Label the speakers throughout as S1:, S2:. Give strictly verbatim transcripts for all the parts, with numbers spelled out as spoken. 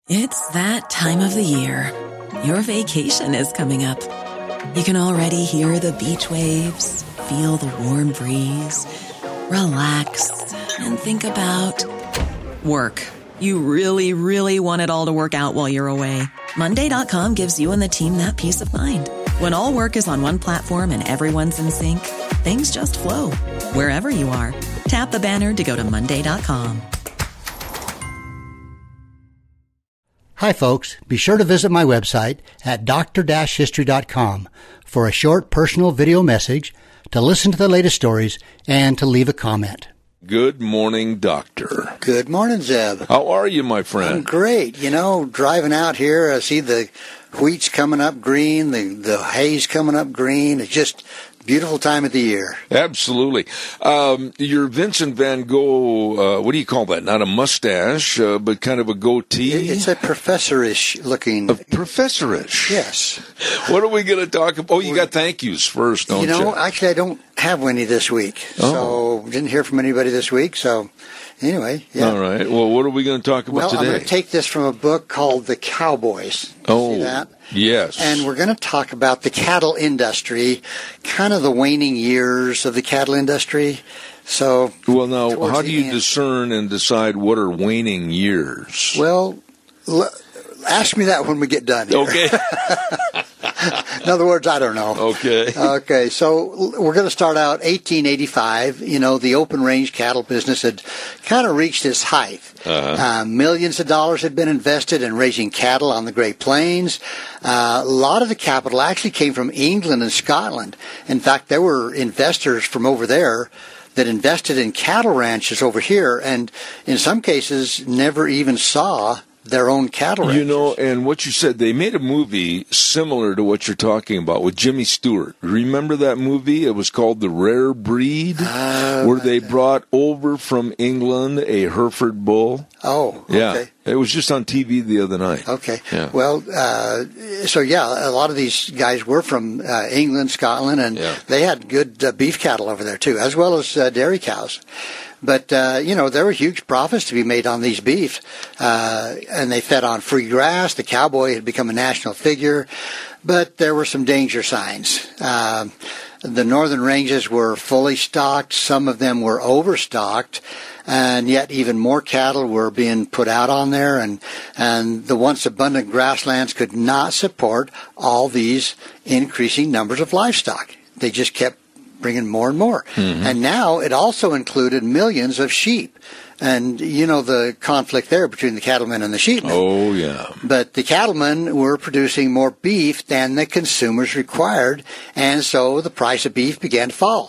S1: It's that time of the year. Your vacation is coming up. You can already hear the beach waves, feel the warm breeze, relax, and think about work. You really, really want it all to work out while you're away. Monday dot com gives you and the team that peace of mind. When all work is on one platform and everyone's in sync, things just flow. Wherever you are, tap the banner to go to Monday dot com.
S2: Hi, folks. Be sure to visit my website at d r dash history dot com for a short personal video message, to listen to the latest stories, and to leave a comment.
S3: Good morning, Doctor.
S2: Good morning, Zeb.
S3: How are you, my friend?
S2: I'm great. You know, driving out here, I see the wheat's coming up green, the, the hay's coming up green. It's just beautiful time of the year.
S3: Absolutely. Um, your Vincent van Gogh, uh, what do you call that? Not a mustache, uh, but kind of a goatee?
S2: It's a professorish looking.
S3: A professorish?
S2: Yes.
S3: What are we going to talk about? Oh, you got thank yous first, don't you?
S2: You know,
S3: you?
S2: actually, I don't have any this week.
S3: Oh.
S2: So, didn't hear from anybody this week, so... Anyway, yeah.
S3: All right. Well, what are we going to talk about
S2: well,
S3: today?
S2: I'm going to take this from a book called The Cowboys.
S3: Oh,
S2: see that?
S3: Yes.
S2: And we're going to talk about the cattle industry, kind of the waning years of the cattle industry. So,
S3: well, now, how do you
S2: end,
S3: discern and decide what are waning years?
S2: Well, l- ask me that when we get done here.
S3: Okay.
S2: In other words, I don't know.
S3: Okay.
S2: Okay, so we're going to start out eighteen eighty-five. You know, the open range cattle business had kind of reached its height. Uh-huh. Uh, millions of dollars had been invested in raising cattle on the Great Plains. Uh, a lot of the capital actually came from England and Scotland. In fact, there were investors from over there that invested in cattle ranches over here, and in some cases never even saw their own cattle ranches.
S3: You know, and what you said, they made a movie similar to what you're talking about with Jimmy Stewart. Remember that movie? It was called The Rare Breed, uh, where they brought over from England a Hereford bull.
S2: Oh, okay.
S3: Yeah. It was just on T V the other night.
S2: Okay.
S3: Yeah.
S2: Well, uh, so yeah, a lot of these guys were from uh, England, Scotland, and
S3: yeah.
S2: they had good uh, beef cattle over there too, as well as uh, dairy cows. But, uh, you know, there were huge profits to be made on these beef, uh, and they fed on free grass. The cowboy had become a national figure, but there were some danger signs. Uh, the northern ranges were fully stocked. Some of them were overstocked, and yet even more cattle were being put out on there, and, and the once abundant grasslands could not support all these increasing numbers of livestock. They just kept bringing more and more. Mm-hmm. And now it also included millions of sheep. And you know the conflict there between the cattlemen and the sheepmen.
S3: Oh, yeah.
S2: But the cattlemen were producing more beef than the consumers required, and so the price of beef began to fall.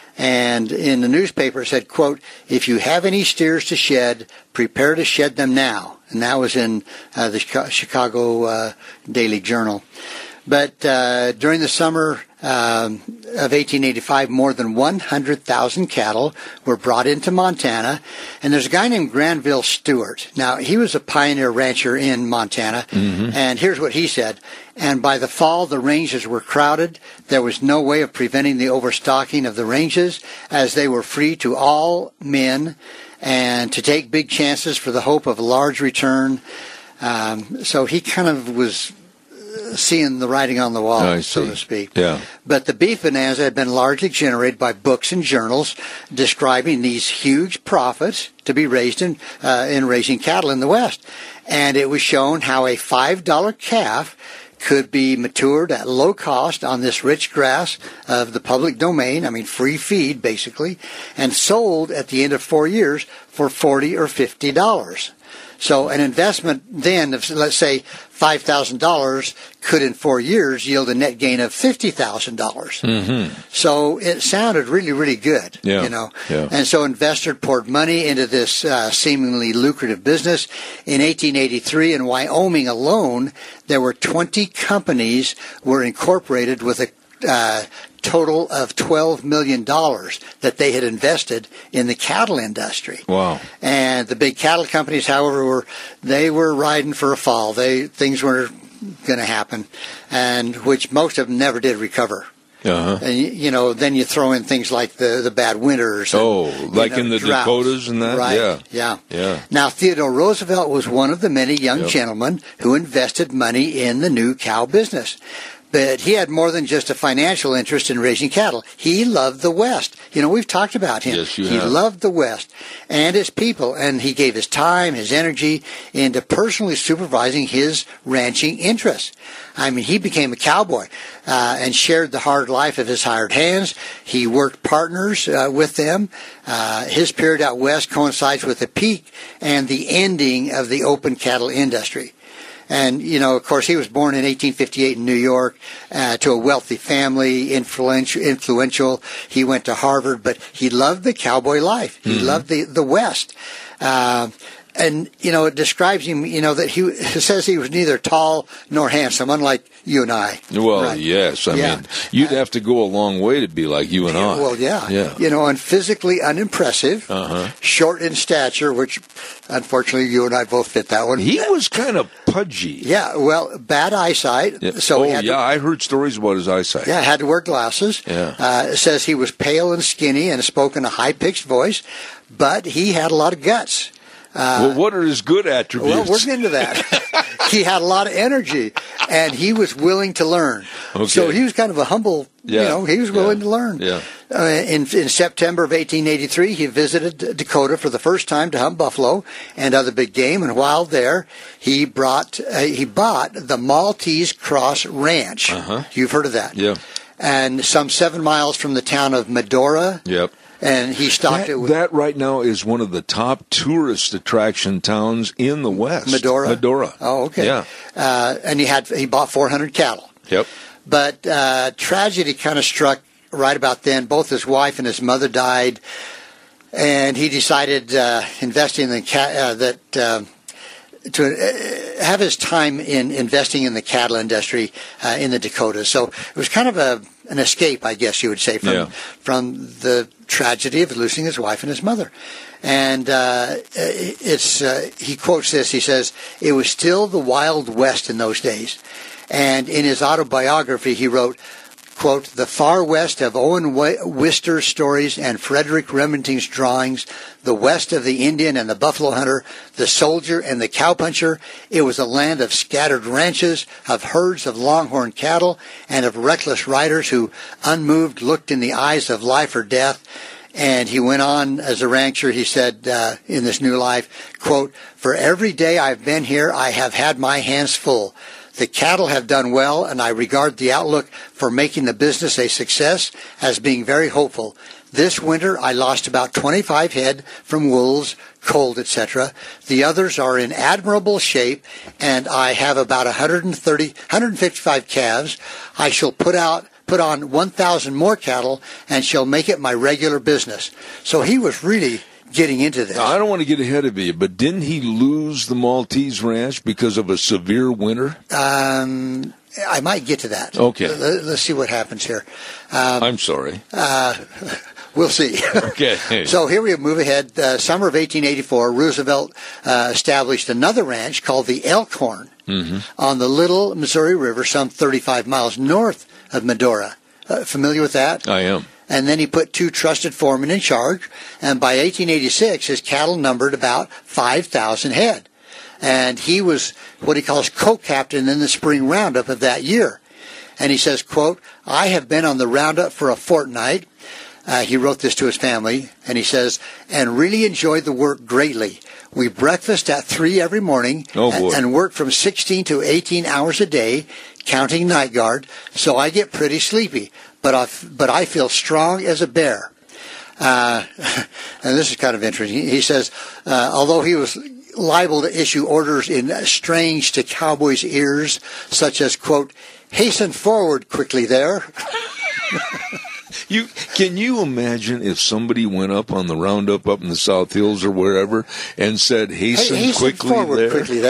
S2: And in the newspaper it said, quote, "If you have any steers to shed, prepare to shed them now." And that was in uh, the Chicago uh, Daily Journal. But uh, during the summer um, of eighteen eighty-five, more than one hundred thousand cattle were brought into Montana. And there's a guy named Granville Stewart. Now, he was a pioneer rancher in Montana. Mm-hmm. And here's what he said. "And by the fall, the ranges were crowded. There was no way of preventing the overstocking of the ranges, as they were free to all men and to take big chances for the hope of a large return." Um, so he kind of was seeing the writing on the wall, so to speak.
S3: Yeah.
S2: But the beef bonanza had been largely generated by books and journals describing these huge profits to be raised in uh, in raising cattle in the West. And it was shown how a five dollar calf could be matured at low cost on this rich grass of the public domain, I mean free feed basically, and sold at the end of four years for forty or fifty dollars. So an investment then of, let's say, five thousand dollars could in four years yield a net gain of fifty thousand dollars. Mm-hmm. So it sounded really, really good,
S3: yeah.
S2: you know.
S3: Yeah.
S2: And so investors poured money into this uh, seemingly lucrative business. In eighteen eighty-three, in Wyoming alone, there were twenty companies were incorporated with a uh, total of twelve million dollars that they had invested in the cattle industry.
S3: Wow.
S2: And the big cattle companies, however, were they were riding for a fall. They things were going to happen, and which most of them never did recover.
S3: Uh-huh.
S2: And, you know, then you throw in things like the, the bad winters. And,
S3: oh, like
S2: you know,
S3: in the
S2: droughts.
S3: Dakotas and that?
S2: Right.
S3: Yeah.
S2: yeah.
S3: Yeah.
S2: Now, Theodore Roosevelt was one of the many young
S3: Yep.
S2: gentlemen who invested money in the new cow business. But he had more than just a financial interest in raising cattle. He loved the West. You know, we've talked about him.
S3: Yes, you
S2: he
S3: have.
S2: loved the West and its people, and he gave his time, his energy into personally supervising his ranching interests. I mean, he became a cowboy uh, and shared the hard life of his hired hands. He worked partners uh, with them. Uh, his period out west coincides with the peak and the ending of the open cattle industry. And, you know, of course, he was born in eighteen fifty-eight in New York uh, to a wealthy family, influential, influential. He went to Harvard, but he loved the cowboy life. He
S3: Mm-hmm.
S2: loved the, the West. Uh, and, you know, it describes him, you know, that he it says he was neither tall nor handsome, unlike you and I.
S3: Well,
S2: Right.
S3: yes. I
S2: Yeah.
S3: mean, you'd have to go a long way to be like you and I.
S2: Well, yeah.
S3: Yeah.
S2: You know, and physically unimpressive,
S3: Uh-huh.
S2: short in stature, which, unfortunately, you and I both fit that one.
S3: He was kind of pudgy.
S2: Yeah, well, bad eyesight.
S3: Yeah.
S2: So
S3: oh,
S2: he had
S3: yeah.
S2: to,
S3: I heard stories about his eyesight.
S2: yeah, had to wear glasses.
S3: Yeah.
S2: Uh, it says he was pale and skinny and spoke in a high-pitched voice, but he had a lot of guts.
S3: well, what are his good attributes?
S2: Well, we're getting into that. He had a lot of energy, and he was willing to learn.
S3: Okay.
S2: So he was kind of a humble,
S3: Yeah.
S2: you know, he was willing
S3: Yeah.
S2: to learn.
S3: Yeah.
S2: Uh, in, in September of eighteen eighty-three, he visited Dakota for the first time to hunt buffalo and other big game, and while there, he brought uh, he bought the Maltese Cross Ranch.
S3: Uh-huh.
S2: You've heard of that?
S3: Yeah.
S2: And some seven miles from the town of Medora,
S3: Yep.
S2: and he stocked
S3: That,
S2: it with
S3: that right now is one of the top tourist attraction towns in the West.
S2: Medora.
S3: Medora.
S2: Oh, okay.
S3: Yeah.
S2: Uh, and he had he bought four hundred cattle.
S3: Yep.
S2: But uh, tragedy kind of struck right about then. Both his wife and his mother died, and he decided uh, investing in the cat uh, that uh, to uh, have his time in investing in the cattle industry uh, in the Dakotas. So it was kind of a an escape, I guess you would say, from
S3: Yeah.
S2: from the tragedy of losing his wife and his mother. And uh, it's uh, he quotes this. He says, "It was still the Wild West in those days." And in his autobiography, he wrote, quote, "The far west of Owen Wister's stories and Frederick Remington's drawings, the west of the Indian and the buffalo hunter, the soldier and the cowpuncher. It was a land of scattered ranches, of herds of longhorn cattle, and of reckless riders who, unmoved, looked in the eyes of life or death." And he went on as a rancher, he said uh, in this new life, quote, "For every day I've been here, I have had my hands full. The cattle have done well, and I regard the outlook for making the business a success as being very hopeful. This winter, I lost about twenty-five head from wolves, cold, et cetera. The others are in admirable shape, and I have about one hundred thirty, one hundred fifty-five calves. I shall put out put on one thousand more cattle and shall make it my regular business." So he was really getting into this.
S3: Now, I don't want to get ahead of you, but didn't he lose the Maltese Ranch because of a severe winter?
S2: Um, I might get to that.
S3: Okay.
S2: Let, let's see what happens here. Um,
S3: I'm sorry.
S2: uh, we'll see.
S3: Okay.
S2: So here we move ahead. Uh, summer of eighteen eighty-four, Roosevelt uh, established another ranch called the Elkhorn
S3: Mm-hmm.
S2: on the Little Missouri River, some thirty-five miles north of Medora. Uh, familiar with that?
S3: I am.
S2: And then he put two trusted foremen in charge, and by eighteen eighty-six, his cattle numbered about five thousand head. And he was what he calls co-captain in the spring roundup of that year. And he says, quote, "I have been on the roundup for a fortnight." Uh, he wrote this to his family, and he says, "and really enjoyed the work greatly. We breakfast at three every morning
S3: Oh, boy.
S2: and, and work from sixteen to eighteen hours a day, counting night guard, so I get pretty sleepy, but I, but I feel strong as a bear." Uh, and this is kind of interesting. He says, uh, although he was liable to issue orders in strange to cowboys' ears, such as, quote, "Hasten forward quickly there."
S3: You can you imagine if somebody went up on the roundup up in the South Hills or wherever and said, "Hasten,
S2: Hey, hasten
S3: quickly
S2: forward
S3: there"?
S2: quickly there.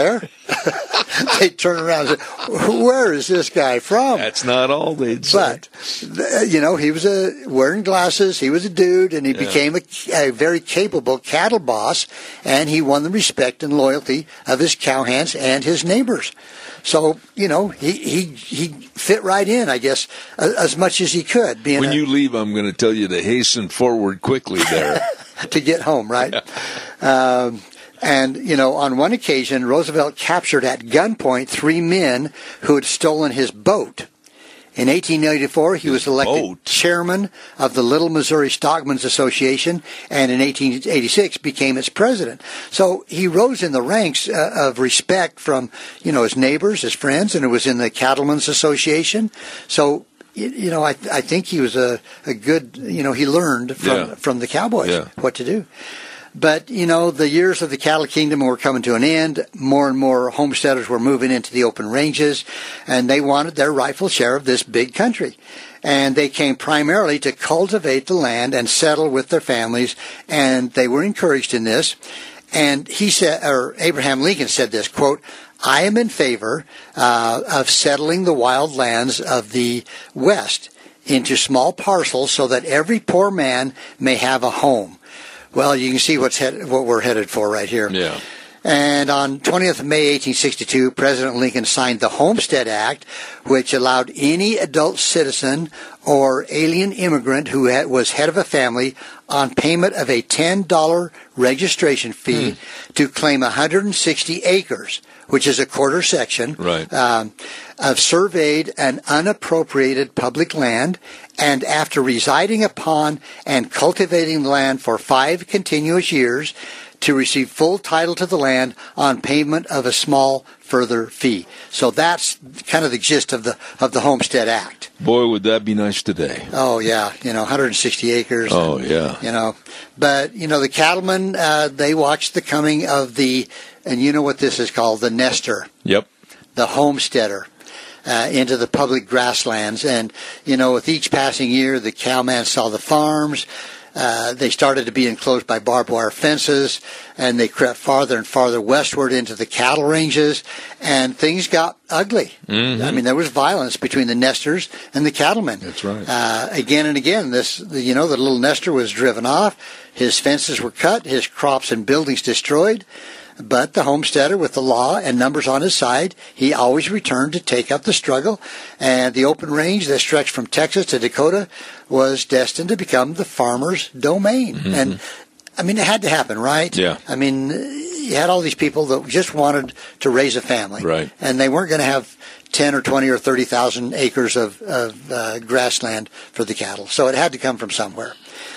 S2: They'd turn around and say, where is this guy from?
S3: That's not all they'd say.
S2: But, you know, he was a, wearing glasses, he was a dude, and he yeah. became a, a very capable cattle boss, and he won the respect and loyalty of his cowhands and his neighbors. So, you know, he, he, he fit right in, I guess, as much as he could. Being
S3: when
S2: a,
S3: you leave, I'm going to tell you to hasten forward quickly there.
S2: to get home, right?
S3: Yeah.
S2: Um, And, you know, on one occasion, Roosevelt captured at gunpoint three men who had stolen his boat. In eighteen eighty-four, he was elected
S3: boat.
S2: chairman of the Little Missouri Stockmen's Association, and in eighteen eighty-six became its president. So he rose in the ranks uh, of respect from, you know, his neighbors, his friends, and it was in the Cattlemen's Association. So, you, you know, I, I think he was a, a good, you know, he learned from,
S3: yeah.
S2: from the cowboys
S3: yeah.
S2: what to do. But, you know, the years of the cattle kingdom were coming to an end. More and more homesteaders were moving into the open ranges, and they wanted their rightful share of this big country. And they came primarily to cultivate the land and settle with their families, and they were encouraged in this. And he said, or Abraham Lincoln said this, quote, I am in favor uh, of settling the wild lands of the West into small parcels so that every poor man may have a home. Well, you can see what's head, what we're headed for right here.
S3: Yeah.
S2: And on twentieth of May, eighteen sixty-two, President Lincoln signed the Homestead Act, which allowed any adult citizen or alien immigrant who had, was head of a family on payment of a ten dollars registration fee hmm. to claim one hundred sixty acres, which is a quarter section,
S3: right.
S2: um, of surveyed and unappropriated public land, and after residing upon and cultivating the land for five continuous years, to receive full title to the land on payment of a small further fee. So that's kind of the gist of the of the Homestead Act.
S3: Boy, would that be nice today.
S2: Oh, yeah. You know, one hundred sixty acres.
S3: Oh,
S2: and,
S3: yeah.
S2: You know, but, you know, the cattlemen, uh, they watched the coming of the, and you know what this is called, the nester.
S3: Yep.
S2: The homesteader. Uh, into the public grasslands. And, you know, with each passing year, the cowman saw the farms. Uh, they started to be enclosed by barbed wire fences, and they crept farther and farther westward into the cattle ranges, and things got ugly.
S3: Mm-hmm.
S2: I mean, there was violence between the nesters and the cattlemen.
S3: That's right.
S2: Uh, again and again, this, you know, the little nester was driven off, his fences were cut, his crops and buildings destroyed. But the homesteader, with the law and numbers on his side, he always returned to take up the struggle. And the open range that stretched from Texas to Dakota was destined to become the farmer's domain. Mm-hmm. And, I mean, it had to happen, right?
S3: Yeah.
S2: I mean, you had all these people that just wanted to raise a family.
S3: Right.
S2: And they weren't going to have ten or twenty or thirty thousand acres of, of uh, grassland for the cattle. So it had to come from somewhere.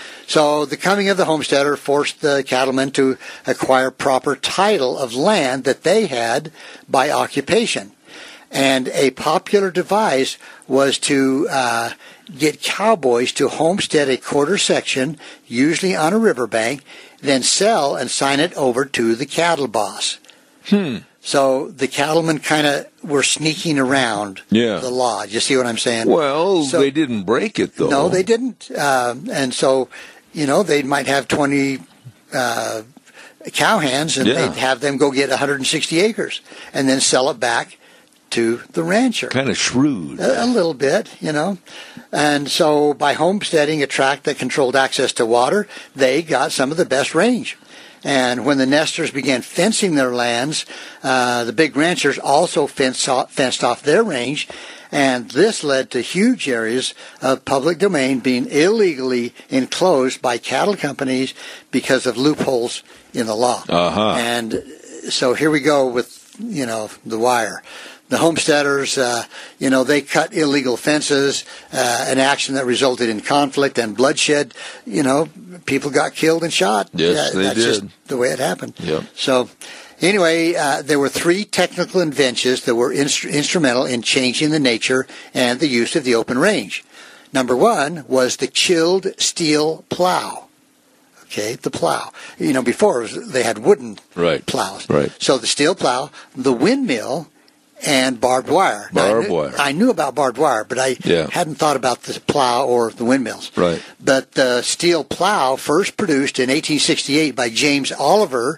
S2: So the coming of the homesteader forced the cattlemen to acquire proper title of land that they had by occupation. And a popular device was to uh, get cowboys to homestead a quarter section, usually on a riverbank, then sell and sign it over to the cattle boss.
S3: Hmm.
S2: So the cattlemen kind of were sneaking around
S3: yeah.
S2: the law. Do you see what I'm saying?
S3: Well,
S2: so,
S3: they didn't break it, though.
S2: No, they didn't. Um, and so... You know, they might have twenty uh, cowhands, and
S3: yeah.
S2: they'd have them go get one hundred sixty acres and then sell it back to the rancher.
S3: Kind of shrewd.
S2: A, a little bit, you know. And so by homesteading a tract that controlled access to water, they got some of the best range. And when the nesters began fencing their lands, uh, the big ranchers also fenced off, fenced off their range. And this led to huge areas of public domain being illegally enclosed by cattle companies because of loopholes in the law.
S3: Uh-huh.
S2: And so here we go with, you know, the wire. The homesteaders, uh, you know, they cut illegal fences, uh, an action that resulted in conflict and bloodshed. You know, people got killed and shot.
S3: Yes,
S2: uh,
S3: they
S2: that's
S3: did.
S2: Just the way it happened.
S3: Yep.
S2: So... Anyway, uh, there were three technical inventions that were instru- instrumental in changing the nature and the use of the open range. Number one was the chilled steel plow. Okay, the plow. You know, before it was, they had wooden
S3: right.
S2: plows.
S3: Right.
S2: So the steel plow, the windmill, and barbed wire. Now,
S3: Barbed
S2: I knew,
S3: wire.
S2: I knew about barbed wire, but I
S3: yeah.
S2: hadn't thought about the plow or the windmills.
S3: Right.
S2: But the steel plow, first produced in eighteen sixty-eight by James Oliver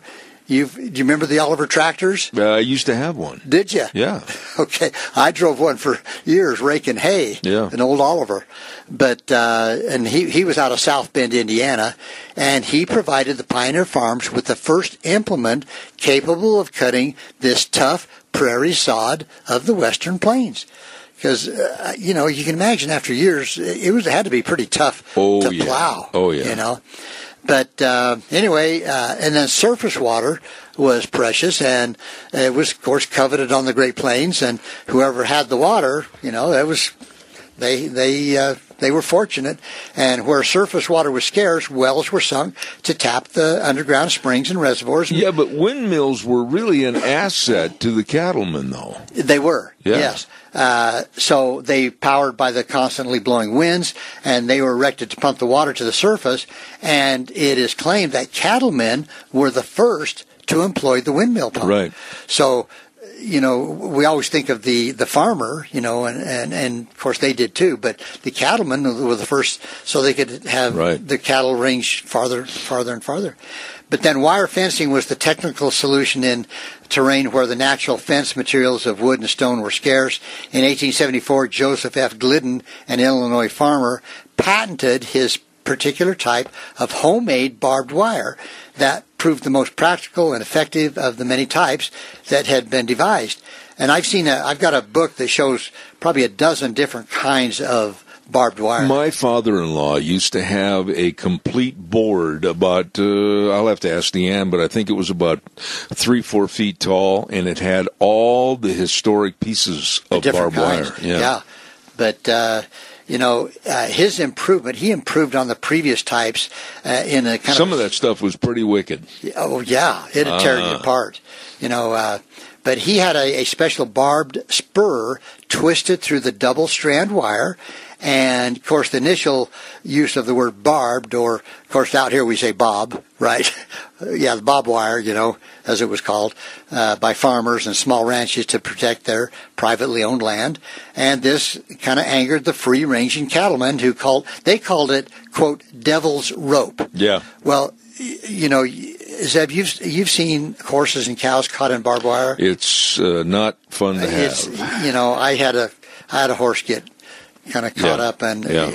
S2: You've, do you remember the Oliver tractors?
S3: Uh, I used to have one.
S2: Did you?
S3: Yeah.
S2: Okay. I drove one for years, raking hay.
S3: Yeah.
S2: An old Oliver. But, uh, and he, he was out of South Bend, Indiana, and he provided the Pioneer Farms with the first implement capable of cutting this tough prairie sod of the Western Plains. Because, uh, you know, you can imagine after years, it was it had to be pretty tough
S3: oh,
S2: to
S3: yeah.
S2: plow.
S3: Oh, yeah.
S2: You know. But uh, anyway, uh, and then surface water was precious, and it was, of course, coveted on the Great Plains. And whoever had the water, you know, that was they they uh, they were fortunate. And where surface water was scarce, wells were sunk to tap the underground springs and reservoirs.
S3: Yeah, but windmills were really an asset to the cattlemen, though.
S2: They were,
S3: yeah.
S2: yes. Uh, so they powered by the constantly blowing winds, and they were erected to pump the water to the surface. And it is claimed that cattlemen were the first to employ the windmill pump.
S3: Right.
S2: So, you know, we always think of the, the farmer, you know, and, and, and of course they did too, but the cattlemen were the first, so they could have
S3: right.
S2: the cattle range farther, farther and farther. But then wire fencing was the technical solution in terrain where the natural fence materials of wood and stone were scarce. In eighteen seventy-four, Joseph F. Glidden, an Illinois farmer, patented his particular type of homemade barbed wire that proved the most practical and effective of the many types that had been devised. And I've seen a, I've got a book that shows probably a dozen different kinds of barbed wire.
S3: My father-in-law used to have a complete board about, uh, I'll have to ask Deanne, but I think it was about three, four feet tall, and it had all the historic pieces of barbed
S2: kinds.
S3: wire.
S2: Yeah. yeah. But, uh, you know, uh, his improvement, he improved on the previous types uh, in a kind
S3: Some
S2: of...
S3: of that stuff was pretty wicked.
S2: Oh, yeah. It'd tear
S3: uh.
S2: you apart. You know, uh, but he had a, a special barbed spur twisted through the double strand wire. And, of course, the initial use of the word barbed, or, of course, out here we say bob, right? yeah, the bob wire, you know, as it was called, uh, by farmers and small ranches to protect their privately owned land. And this kind of angered the free-ranging cattlemen who called, they called it, quote, devil's rope.
S3: Yeah.
S2: Well, you know, Zeb, you've you've seen horses and cows caught in barbed wire.
S3: It's uh, not fun to
S2: it's,
S3: have.
S2: You know, I had a I had a horse get kind of caught
S3: yeah.
S2: up, and
S3: yeah.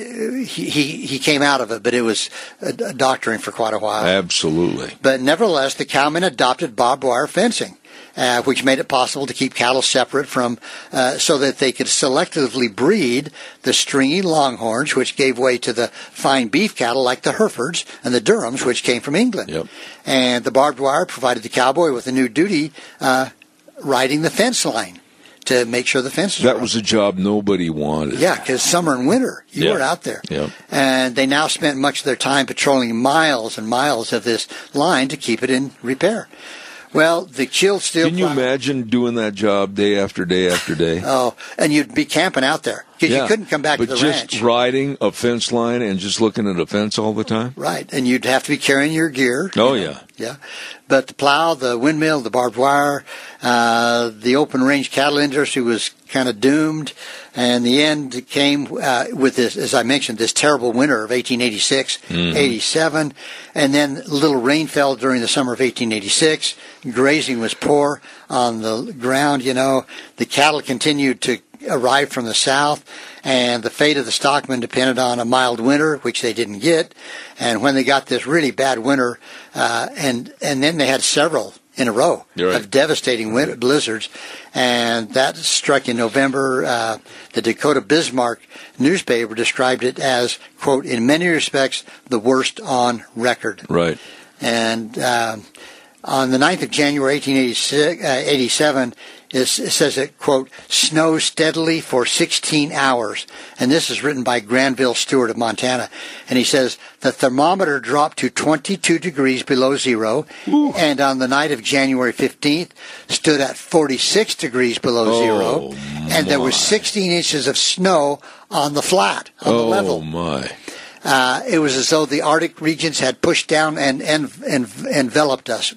S2: he, he he came out of it, but it was a doctoring for quite a while.
S3: Absolutely.
S2: But nevertheless, the cowmen adopted barbed wire fencing, uh, which made it possible to keep cattle separate from, uh, so that they could selectively breed the stringy longhorns, which gave way to the fine beef cattle like the Herefords and the Durhams, which came from England.
S3: Yep.
S2: And the barbed wire provided the cowboy with a new duty, uh, riding the fence line, to make sure the fences
S3: That
S2: were
S3: was a job nobody wanted.
S2: Yeah, because summer and winter, you
S3: yeah.
S2: were out there.
S3: Yeah.
S2: And they now spent much of their time patrolling miles and miles of this line to keep it in repair. Well, the chilled steel
S3: Can you
S2: plow-
S3: imagine doing that job day after day after day?
S2: Oh, and you'd be camping out there because
S3: yeah.
S2: you couldn't come back
S3: but
S2: to the
S3: just
S2: ranch.
S3: riding a fence line and just looking at a fence all the time?
S2: Right, and you'd have to be carrying your gear.
S3: Oh,
S2: you know?
S3: yeah.
S2: Yeah. But the plow, the windmill, the barbed wire, uh, the open range cattle industry was kind of doomed. And the end came uh, with this, as I mentioned, this terrible winter of eighteen eighty-six, mm-hmm. eighty-seven. And then little rain fell during the summer of eighteen eighty-six. Grazing was poor on the ground, you know. The cattle continued to arrive from the south, and the fate of the stockmen depended on a mild winter, which they didn't get. And when they got this really bad winter, uh, and and then they had several in a row
S3: right.
S2: of devastating winter blizzards, and that struck in November. Uh, the Dakota Bismarck newspaper described it as, quote, in many respects, the worst on record.
S3: Right.
S2: And um, on the ninth of January, eighteen eighty-seven, it says it, quote, snows steadily for sixteen hours. And this is written by Granville Stewart of Montana. And he says, the thermometer dropped to twenty-two degrees below zero. Ooh. And on the night of January fifteenth, stood at forty-six degrees below
S3: oh,
S2: zero. And
S3: my.
S2: there was sixteen inches of snow on the flat, on
S3: oh,
S2: the level.
S3: Oh, my.
S2: Uh, it was as though the Arctic regions had pushed down and, and, and enveloped us.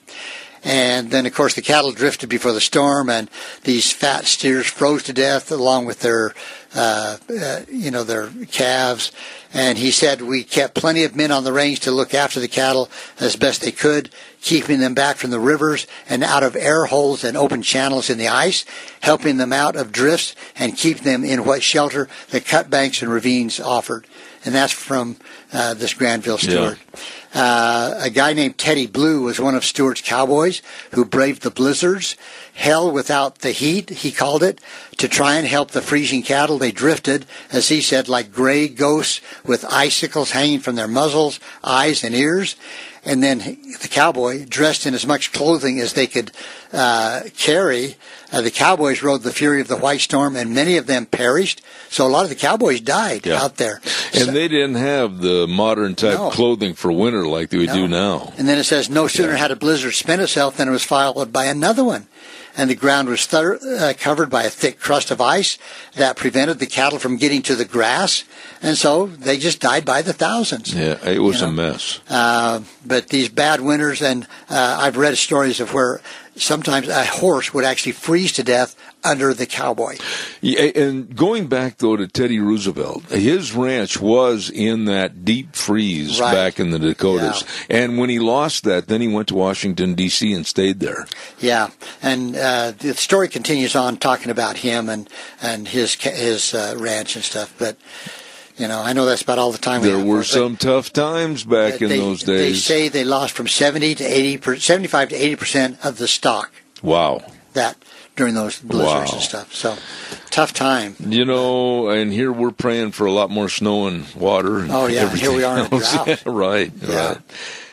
S2: And then, of course, the cattle drifted before the storm, and these fat steers froze to death along with their uh, uh, you know, their calves. And he said, we kept plenty of men on the range to look after the cattle as best they could, keeping them back from the rivers and out of air holes and open channels in the ice, helping them out of drifts and keep them in what shelter the cut banks and ravines offered. And that's from uh, this Granville Stewart. Yeah. Uh, a guy named Teddy Blue was one of Stewart's cowboys who braved the blizzards, hell without the heat, he called it, to try and help the freezing cattle. They drifted, as he said, like gray ghosts with icicles hanging from their muzzles, eyes, and ears. And then the cowboy, dressed in as much clothing as they could uh, carry, uh, the cowboys rode the fury of the white storm, and many of them perished. So a lot of the cowboys died yeah. out there.
S3: And
S2: so,
S3: they didn't have the modern type
S2: no.
S3: clothing for winter like they would
S2: no.
S3: do now.
S2: And then it says, no sooner
S3: yeah.
S2: had a blizzard spent itself than it was followed by another one. And the ground was th- uh, covered by a thick crust of ice that prevented the cattle from getting to the grass. And so they just died by the thousands.
S3: Yeah, it was
S2: you know?
S3: a mess.
S2: Uh, but these bad winters, and uh, I've read stories of where sometimes a horse would actually freeze to death under the cowboy.
S3: Yeah, and going back, though, to Teddy Roosevelt, his ranch was in that deep freeze
S2: right.
S3: back in the Dakotas.
S2: Yeah.
S3: And when he lost that, then he went to Washington, D C and stayed there.
S2: Yeah, and uh, the story continues on talking about him and, and his, his uh, ranch and stuff, but... You know, I know that's about all the time we
S3: there
S2: have.
S3: There were
S2: for,
S3: some tough times back in
S2: they,
S3: those days. They
S2: say they lost from seventy to eighty, seventy-five to eighty percent of the stock.
S3: Wow.
S2: That during those blizzards
S3: wow.
S2: and stuff. So, tough time.
S3: You know, and here we're praying for a lot more snow and water. And
S2: oh yeah,
S3: everything
S2: here we are in a
S3: else.
S2: drought.
S3: right.
S2: Yeah.
S3: Right.